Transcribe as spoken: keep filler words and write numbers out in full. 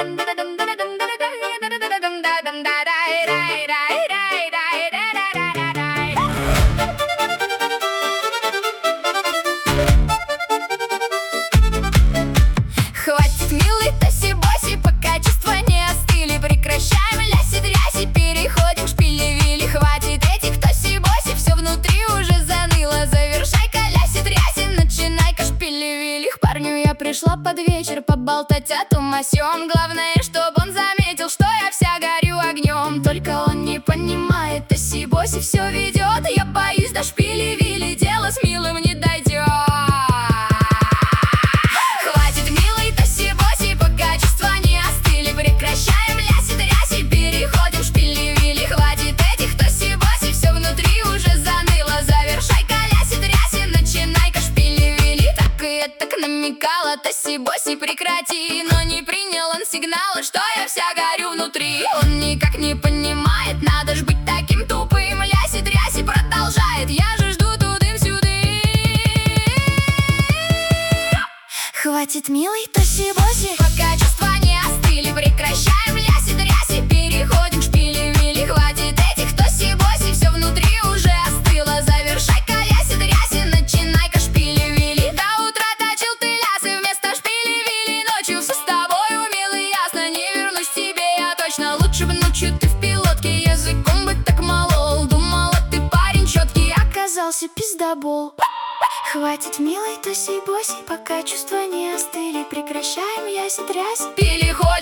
Хватит, милый, тоси-боси, пока чувства не остыли. Прекращаем ляси-дряси, переходим к шпили-вили. Хватит этих тоси-боси, все внутри уже заныло. Завершай-ка ляси-дряси, начинай-ка шпили-вили. К парню я пришла под вечер поболтать о том о сём. Главное, чтобы он заметил, что я вся горю огнем. Только он не понимает, тоси-боси все ведет. Я боюсь, до шпили-вили дело с милым не дойдет. Намекала тоси-боси прекрати, но не принял он сигнала, что я вся горю внутри. Он никак не понимает, надо ж быть таким тупым. Ляси-дряси продолжает, я же жду тудым-сюдым. Хватит, милый, тоси-боси, пока чувства не остыли. Прекращаем ляси-дряси, переходим к шпили-вили. Хватит этих тоси-боси, все внутри уже остыло. Завершай-ка ляси-дряси, начинай-ка шпили-вили. До утра точил ты лясы вместо шпили-вили. Ночью все с тобой умел и ясно, не вернусь тебе я точно. Лучше бы ночью ты в пилотке языком бы так молол. Думала, ты парень четкий, оказался пиздобол. Хватит, милый, тоси-боси, пока чувства не остыли. Прекращаем ляси-дряси, переходим